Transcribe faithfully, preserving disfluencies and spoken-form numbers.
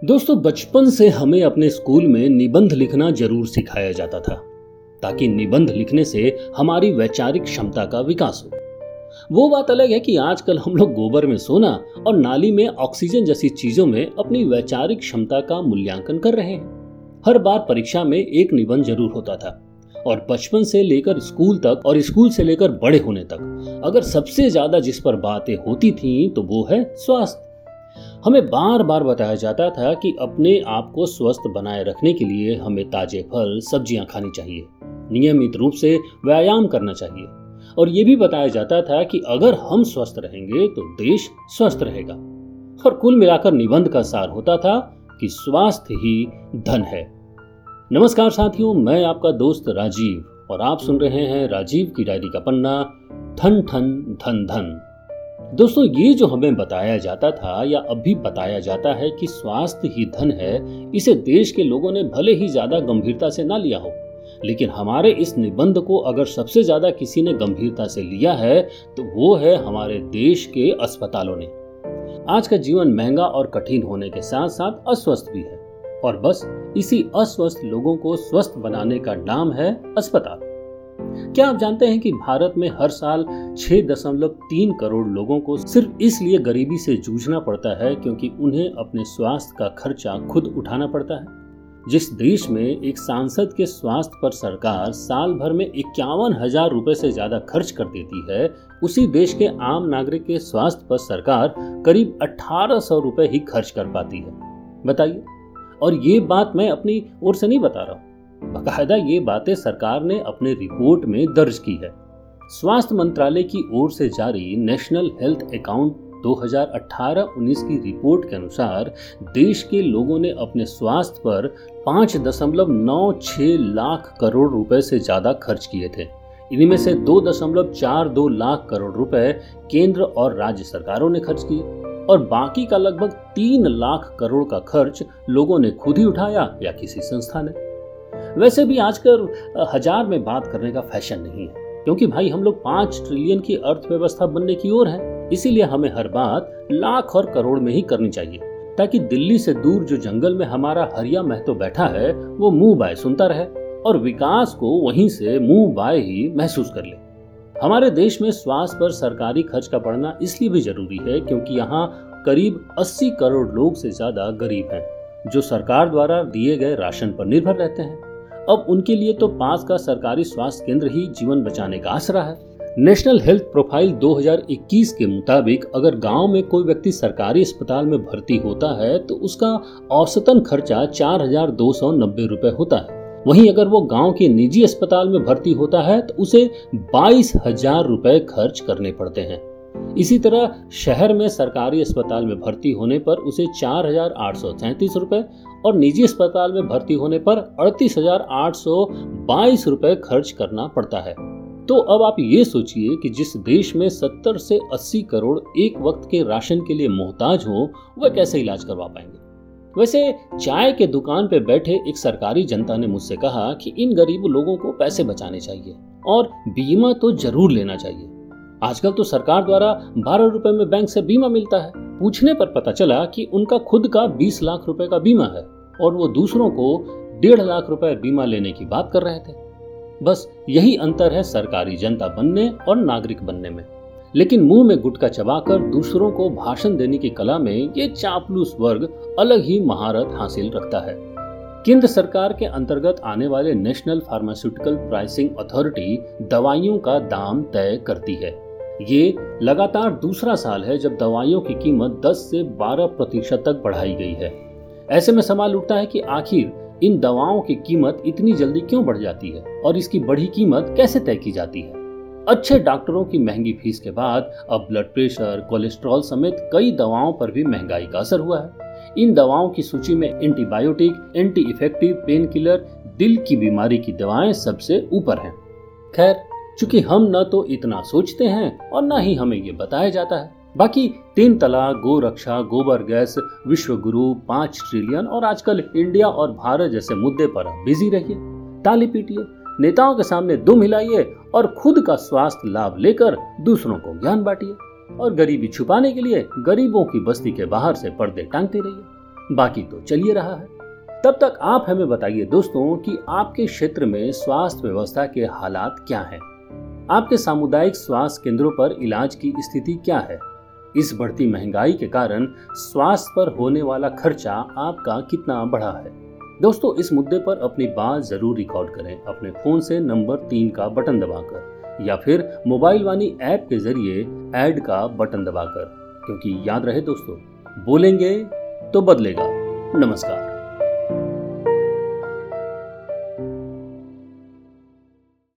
दोस्तों, बचपन से हमें अपने स्कूल में निबंध लिखना जरूर सिखाया जाता था ताकि निबंध लिखने से हमारी वैचारिक क्षमता का विकास हो। वो बात अलग है कि आजकल हम लोग गोबर में सोना और नाली में ऑक्सीजन जैसी चीजों में अपनी वैचारिक क्षमता का मूल्यांकन कर रहे हैं। हर बार परीक्षा में एक निबंध जरूर होता था और बचपन से लेकर स्कूल तक और स्कूल से लेकर बड़े होने तक अगर सबसे ज्यादा जिस पर बातें होती थीं तो वो है स्वास्थ्य। हमें बार बार बताया जाता था कि अपने आप को स्वस्थ बनाए रखने के लिए हमें ताजे फल सब्जियां खानी चाहिए, नियमित रूप से व्यायाम करना चाहिए और ये भी बताया जाता था कि अगर हम स्वस्थ रहेंगे तो देश स्वस्थ रहेगा। और कुल मिलाकर निबंध का सार होता था कि स्वास्थ्य ही धन है। नमस्कार साथियों, मैं आपका दोस्त राजीव और आप सुन रहे हैं राजीव की डायरी का पन्ना ठन ठन धन धन। दोस्तों, ये जो हमें बताया जाता था या अभी बताया जाता है कि स्वास्थ्य ही धन है, इसे देश के लोगों ने भले ही ज्यादा गंभीरता से ना लिया हो, लेकिन हमारे इस निबंध को अगर सबसे ज्यादा किसी ने गंभीरता से लिया है तो वो है हमारे देश के अस्पतालों ने। आज का जीवन महंगा और कठिन होने के साथ साथ अस्वस्थ भी है और बस इसी अस्वस्थ लोगों को स्वस्थ बनाने का नाम है अस्पताल। क्या आप जानते हैं कि भारत में हर साल छह दशमलव तीन करोड़ लोगों को सिर्फ इसलिए गरीबी से जूझना पड़ता है क्योंकि उन्हें अपने स्वास्थ्य का खर्चा खुद उठाना पड़ता है। जिस देश में एक सांसद के स्वास्थ्य पर सरकार साल भर में इक्यावन हजार रुपए से ज्यादा खर्च कर देती है, उसी देश के आम नागरिक के स्वास्थ्य पर सरकार करीब अठारह सौ रुपए ही खर्च कर पाती है। बताइए। और ये बात मैं अपनी ओर से नहीं बता रहा हूँ, बाकायदा ये बातें सरकार ने अपने रिपोर्ट में दर्ज की है। स्वास्थ्य मंत्रालय की ओर से जारी नेशनल हेल्थ अकाउंट दो हज़ार अठारह उन्नीस की रिपोर्ट के अनुसार देश के लोगों ने अपने स्वास्थ्य पर पाँच दशमलव नौ छह लाख करोड़ रुपए से ज्यादा खर्च किए थे। इनमें से दो दशमलव चार दो लाख करोड़ रुपए केंद्र और राज्य सरकारों ने खर्च किए और बाकी का लगभग तीन लाख करोड़ का खर्च लोगों ने खुद ही उठाया या किसी संस्था ने। वैसे भी आजकल हजार में बात करने का फैशन नहीं है, क्योंकि भाई हम लोग पांच ट्रिलियन की अर्थव्यवस्था बनने की ओर हैं। इसीलिए हमें हर बात लाख और करोड़ में ही करनी चाहिए ताकि दिल्ली से दूर जो जंगल में हमारा हरिया महतो बैठा है वो मुंह बाय सुनता रहे और विकास को वहीं से मुंह बाय ही महसूस कर ले। हमारे देश में स्वास्थ्य पर सरकारी खर्च का बढ़ना इसलिए भी जरूरी है क्योंकि यहाँ करीब अस्सी करोड़ लोग से ज्यादा गरीब हैं जो सरकार द्वारा दिए गए राशन पर निर्भर रहते हैं। अब उनके लिए तो पास का सरकारी स्वास्थ्य केंद्र ही जीवन बचाने का आसरा है। नेशनल हेल्थ प्रोफाइल दो हज़ार इक्कीस के मुताबिक अगर गांव में कोई व्यक्ति सरकारी अस्पताल में भर्ती होता है तो उसका औसतन खर्चा चार हजार दो सौ नब्बे रुपए होता है। वहीं अगर वो गांव के निजी अस्पताल में भर्ती होता है तो उसे बाईस हजार रुपए खर्च करने पड़ते हैं। इसी तरह शहर में सरकारी अस्पताल में भर्ती होने पर उसे चार हजार आठ सौ सैंतीस रुपए और निजी अस्पताल में भर्ती होने पर अड़तीस हजार आठ सौ बाईस रुपए खर्च करना पड़ता है। तो अब आप ये सोचिए कि जिस देश में सत्तर से अस्सी करोड़ एक वक्त के राशन के लिए मोहताज हो, वह कैसे इलाज करवा पाएंगे। वैसे चाय के दुकान पे बैठे एक सरकारी जनता ने मुझसे कहा कि इन गरीब लोगों को पैसे बचाने चाहिए और बीमा तो जरूर लेना चाहिए। आजकल तो सरकार द्वारा बारह रुपए में बैंक से बीमा मिलता है। पूछने पर पता चला कि उनका खुद का बीस लाख रुपए का बीमा है और वो दूसरों को डेढ़ लाख रुपए बीमा लेने की बात कर रहे थे। बस यही अंतर है सरकारी जनता बनने और नागरिक बनने में। लेकिन मुंह में गुटखा चबाकर दूसरों को भाषण देने की कला में ये चापलूस वर्ग अलग ही महारत हासिल रखता है। केंद्र सरकार के अंतर्गत आने वाले नेशनल फार्मास्यूटिकल प्राइसिंग अथॉरिटी दवाइयों का दाम तय करती है। ये लगातार दूसरा साल है जब दवाइयों की कीमत दस से बारह प्रतिशत तक बढ़ाई गई है। ऐसे में सवाल उठता है कि आखिर इन दवाओं की कीमत इतनी जल्दी क्यों बढ़ जाती है और इसकी बढ़ी कीमत कैसे तय की जाती है। अच्छे डॉक्टरों की महंगी फीस के बाद अब ब्लड प्रेशर, कोलेस्ट्रॉल समेत कई दवाओं पर भी महंगाई का असर हुआ है। इन दवाओं की सूची में antibiotic, anti effective, pain killer, दिल की बीमारी की दवाएं सबसे ऊपर हैं। खैर, चूंकि हम न तो इतना सोचते हैं और न ही हमें ये बताया जाता है। बाकी तीन तलाक, गो रक्षा, गोबर गैस, विश्व गुरु, पांच ट्रिलियन और आजकल इंडिया और भारत जैसे मुद्दे पर बिजी रहिए, ताली पीटिए, नेताओं के सामने दुम हिलाइए और खुद का स्वास्थ्य लाभ लेकर दूसरों को ज्ञान बांटिए और गरीबी छुपाने के लिए गरीबों की बस्ती के बाहर से पर्दे टांगते रहिए। बाकी तो चलिए रहा है। तब तक आप हमें बताइए दोस्तों कि आपके क्षेत्र में स्वास्थ्य व्यवस्था के हालात क्या हैं? आपके सामुदायिक स्वास्थ्य केंद्रों पर इलाज की स्थिति क्या है? इस बढ़ती महंगाई के कारण स्वास्थ्य पर होने वाला खर्चा आपका कितना बढ़ा है? दोस्तों, इस मुद्दे पर अपनी बात जरूर रिकॉर्ड करें अपने फोन से नंबर तीन का बटन दबाकर या फिर मोबाइल वानी ऐप के जरिए ऐड का बटन दबाकर, क्योंकि याद रहे दोस्तों, बोलेंगे तो बदलेगा। नमस्कार।